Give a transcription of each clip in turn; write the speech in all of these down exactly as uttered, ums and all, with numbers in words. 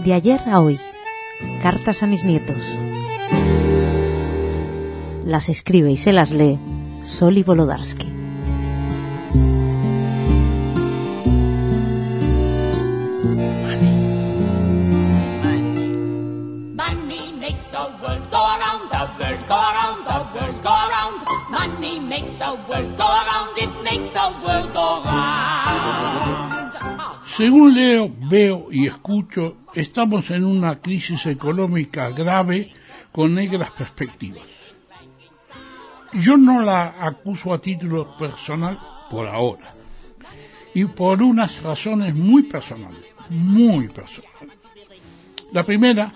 De ayer a hoy, cartas a mis nietos. Las escribe y se las lee Soli Wolodarski. Según leo, veo y escucho, estamos en una crisis económica grave con negras perspectivas. Yo no la acuso a título personal por ahora, y por unas razones muy personales, muy personales. La primera,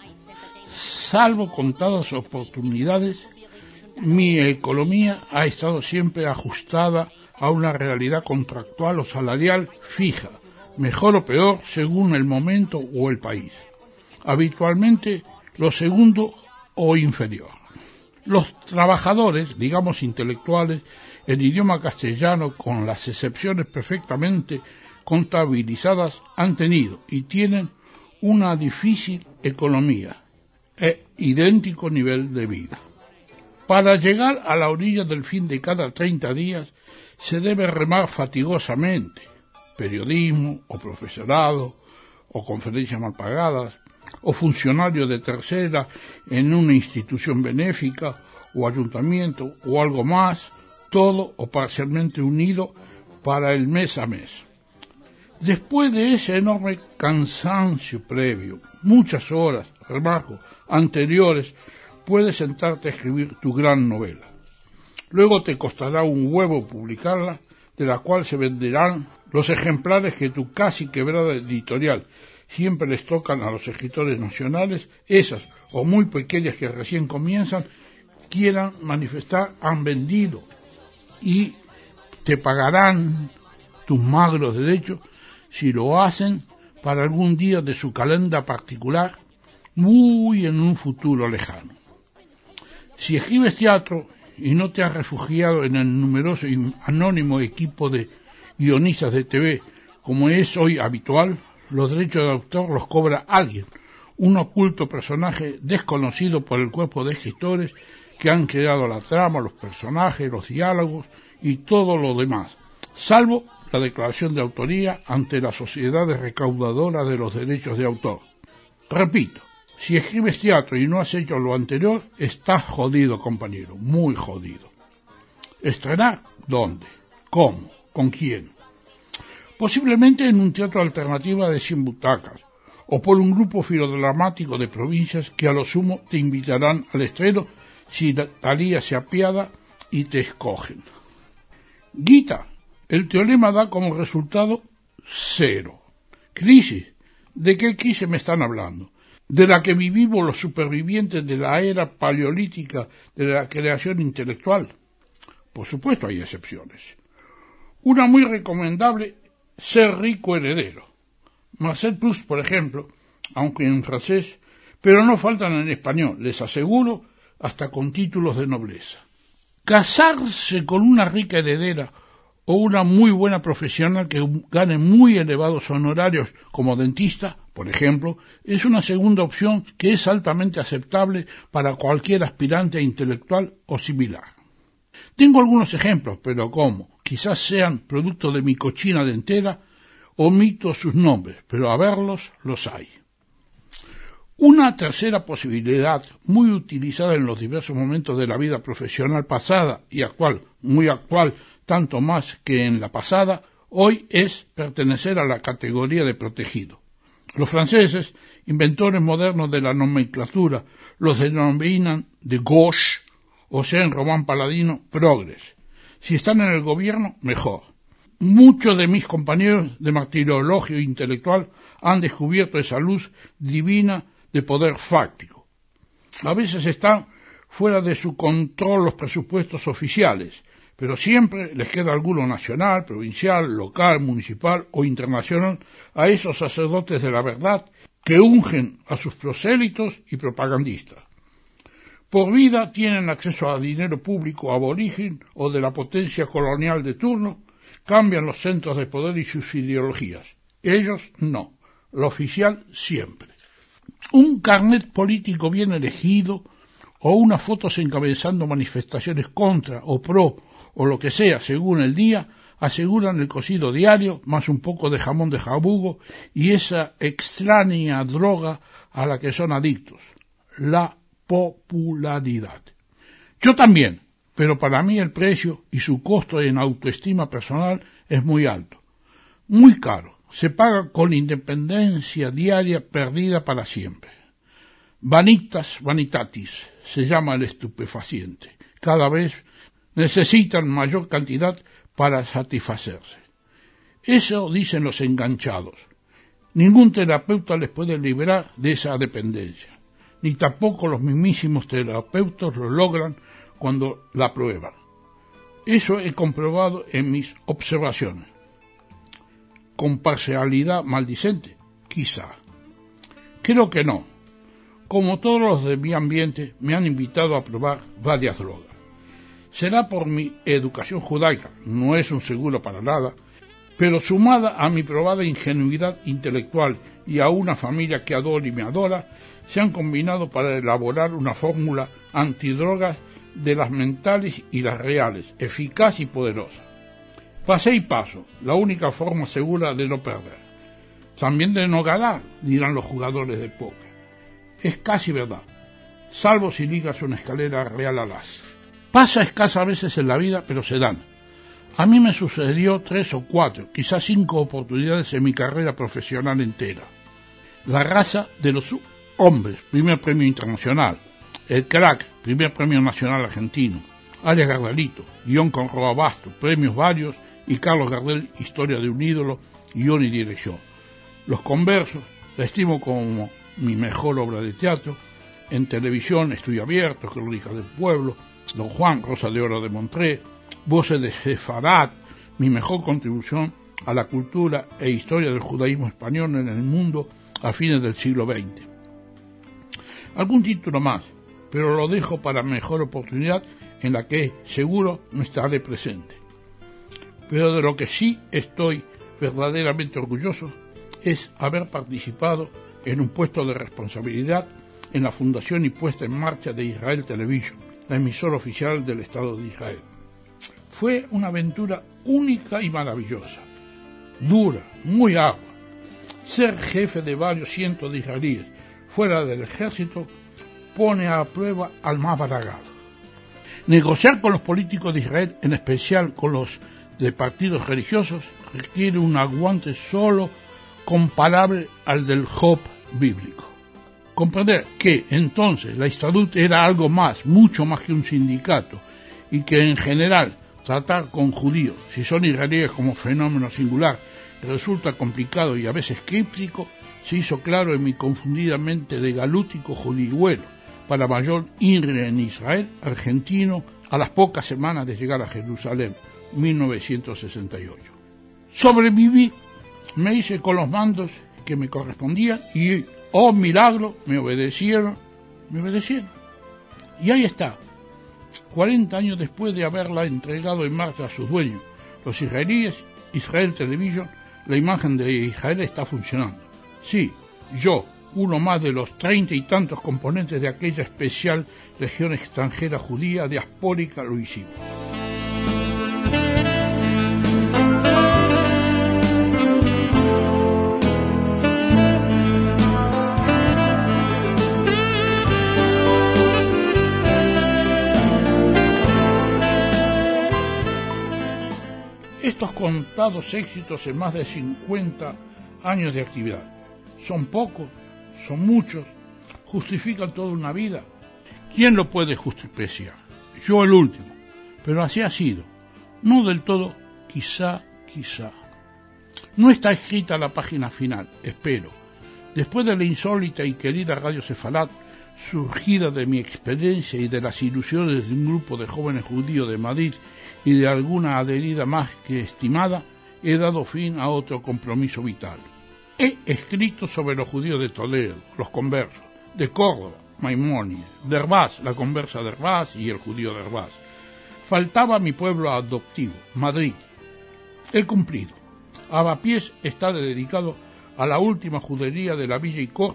salvo contadas oportunidades, mi economía ha estado siempre ajustada a una realidad contractual o salarial fija, mejor o peor según el momento o el país. Habitualmente lo segundo o inferior. Los trabajadores, digamos intelectuales, en idioma castellano, con las excepciones perfectamente contabilizadas, han tenido y tienen una difícil economía e idéntico nivel de vida. Para llegar a la orilla del fin de cada treinta días se debe remar fatigosamente. Periodismo, o profesorado, o conferencias mal pagadas, o funcionario de tercera en una institución benéfica, o ayuntamiento, o algo más, todo o parcialmente unido para el mes a mes. Después de ese enorme cansancio previo, muchas horas, remarco, anteriores, puedes sentarte a escribir tu gran novela. Luego te costará un huevo publicarla, de la cual se venderán los ejemplares que tu casi quebrada editorial siempre les tocan a los escritores nacionales, esas o muy pequeñas que recién comienzan, quieran manifestar han vendido y te pagarán tus magros derechos si lo hacen para algún día de su calenda particular, muy en un futuro lejano. Si escribes teatro y no te has refugiado en el numeroso y anónimo equipo de guionistas de T V, como es hoy habitual, los derechos de autor los cobra alguien, un oculto personaje desconocido por el cuerpo de escritores que han creado la trama, los personajes, los diálogos y todo lo demás, salvo la declaración de autoría ante las sociedades recaudadoras de los derechos de autor. Repito, si escribes teatro y no has hecho lo anterior, estás jodido, compañero, muy jodido. ¿Estrenar? ¿Dónde? ¿Cómo? ¿Con quién? Posiblemente en un teatro alternativo de cien butacas, o por un grupo filodramático de provincias que a lo sumo te invitarán al estreno si Talía se apiada y te escogen. Guita, el teorema da como resultado cero. Crisis, ¿de qué crisis me están hablando? ¿De la que vivimos los supervivientes de la era paleolítica de la creación intelectual? Por supuesto hay excepciones. Una muy recomendable, Ser rico heredero. Marcel Proust, por ejemplo, aunque en francés, pero no faltan en español, les aseguro, hasta con títulos de nobleza. Casarse con una rica heredera o una muy buena profesional que gane muy elevados honorarios como dentista, por ejemplo, es una segunda opción que es altamente aceptable para cualquier aspirante intelectual o similar. Tengo algunos ejemplos, pero como quizás sean producto de mi cochina dentera, omito sus nombres, pero a verlos los hay. Una tercera posibilidad, muy utilizada en los diversos momentos de la vida profesional pasada y actual, muy actual, tanto más que en la pasada, hoy es pertenecer a la categoría de protegido. Los franceses, inventores modernos de la nomenclatura, los denominan de gauche, o sea en román paladino, progres. Si están en el gobierno, mejor. Muchos de mis compañeros de martirologio intelectual han descubierto esa luz divina de poder fáctico. A veces están fuera de su control los presupuestos oficiales, pero siempre les queda alguno nacional, provincial, local, municipal o internacional a esos sacerdotes de la verdad que ungen a sus prosélitos y propagandistas. Por vida tienen acceso a dinero público aborigen o de la potencia colonial de turno, cambian los centros de poder y sus ideologías. Ellos no, lo oficial siempre. Un carnet político bien elegido o unas fotos encabezando manifestaciones contra o pro o lo que sea según el día aseguran el cocido diario más un poco de jamón de jabugo y esa extraña droga a la que son adictos, la popularidad. Yo también, pero para mí el precio y su costo en autoestima personal es muy alto, muy caro, se paga con independencia diaria perdida para siempre. Vanitas vanitatis se llama el estupefaciente, cada vez necesitan mayor cantidad para satisfacerse. Eso dicen los enganchados. Ningún terapeuta les puede liberar de esa dependencia, ni tampoco los mismísimos terapeutas lo logran cuando la prueban. Eso he comprobado en mis observaciones. ¿Con parcialidad maldicente? Quizá. Creo que no. Como todos los de mi ambiente, me han invitado a probar varias drogas. Será por mi educación judaica, no es un seguro para nada, pero sumada a mi probada ingenuidad intelectual y a una familia que adora y me adora, se han combinado para elaborar una fórmula antidrogas de las mentales y las reales, eficaz y poderosa. Pasé y paso, la única forma segura de no perder. También de no ganar, dirán los jugadores de póker. Es casi verdad, salvo si ligas una escalera real al as. Pasa escasas veces en la vida, pero se dan. A mí me sucedió tres o cuatro, quizás cinco oportunidades en mi carrera profesional entera. La raza de los hombres, primer premio internacional. El crack, primer premio nacional argentino. Arias Gardelito, guión con Roa Basto, premios varios, y Carlos Gardel, historia de un ídolo, guión y dirección. Los Conversos, la estimo como mi mejor obra de teatro. En televisión, Estudio Abierto, Crónicas del Pueblo, Don Juan, Rosa de Oro de Montré, Voces de Sefarat, mi mejor contribución a la cultura e historia del judaísmo español en el mundo a fines del siglo veinte. Algún título más, pero lo dejo para mejor oportunidad en la que seguro no estaré presente. Pero de lo que sí estoy verdaderamente orgulloso es haber participado en un puesto de responsabilidad en la fundación y puesta en marcha de Israel Television, la emisora oficial del Estado de Israel. Fue una aventura única y maravillosa, dura, muy ardua. Ser jefe de varios cientos de israelíes fuera del ejército pone a prueba al más baragado. Negociar con los políticos de Israel, en especial con los de partidos religiosos, requiere un aguante solo comparable al del Job bíblico. Comprender que entonces la Histadrut era algo más, mucho más que un sindicato, y que en general tratar con judíos, si son israelíes como fenómeno singular, resulta complicado y a veces críptico, se hizo claro en mi confundida mente de galútico judíuelo, para mayor INRE en Israel, argentino, a las pocas semanas de llegar a Jerusalén, mil novecientos sesenta y ocho. Sobreviví, me hice con los mandos que me correspondían y, oh milagro, me obedecieron, me obedecieron. Y ahí está, cuarenta años después de haberla entregado en marcha a sus dueños, los israelíes, Israel Television, la imagen de Israel está funcionando. Sí, yo, uno más de los treinta y tantos componentes de aquella especial región extranjera judía diaspórica, lo hicimos. Estos contados éxitos en más de cincuenta años de actividad, ¿son pocos? ¿Son muchos? ¿Justifican toda una vida? ¿Quién lo puede justificar? Yo el último, pero así ha sido. No del todo, quizá, quizá. No está escrita la página final, espero. Después de la insólita y querida Radio Sefarat, surgida de mi experiencia y de las ilusiones de un grupo de jóvenes judíos de Madrid y de alguna adherida más que estimada, he dado fin a otro compromiso vital. He escrito sobre los judíos de Toledo, los conversos, de Córdoba, Maimónides, de Hervás, la conversa de Hervás y el judío de Hervás. Faltaba mi pueblo adoptivo, Madrid. He cumplido. Avapiés está dedicado a la última judería de la Villa y Corte,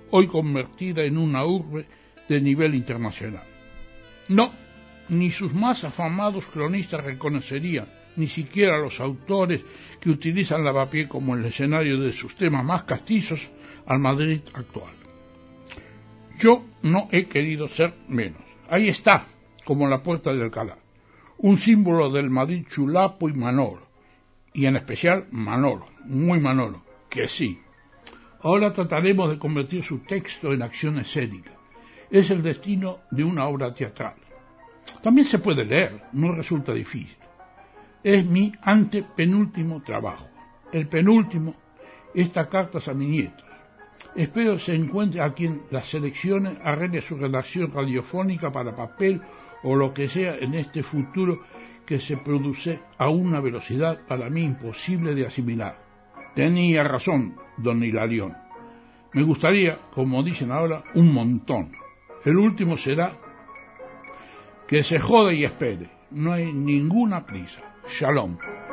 hoy convertida en una urbe de nivel internacional. No, ni sus más afamados cronistas reconocerían, ni siquiera los autores que utilizan Lavapiés como el escenario de sus temas más castizos, al Madrid actual. Yo no he querido ser menos. Ahí está, como la Puerta de Alcalá, un símbolo del Madrid chulapo y Manolo, y en especial Manolo, muy Manolo, que sí. Ahora trataremos de convertir su texto en acción escénica. Es el destino de una obra teatral. También se puede leer, no resulta difícil. Es mi antepenúltimo trabajo. El penúltimo, esta carta a mis nietos. Espero se encuentre a quien las seleccione, arregle su redacción radiofónica para papel o lo que sea en este futuro que se produce a una velocidad para mí imposible de asimilar. Tenía razón, don Hilarión. Me gustaría, como dicen ahora, un montón. El último será que se jode y espere. No hay ninguna prisa. Shalom.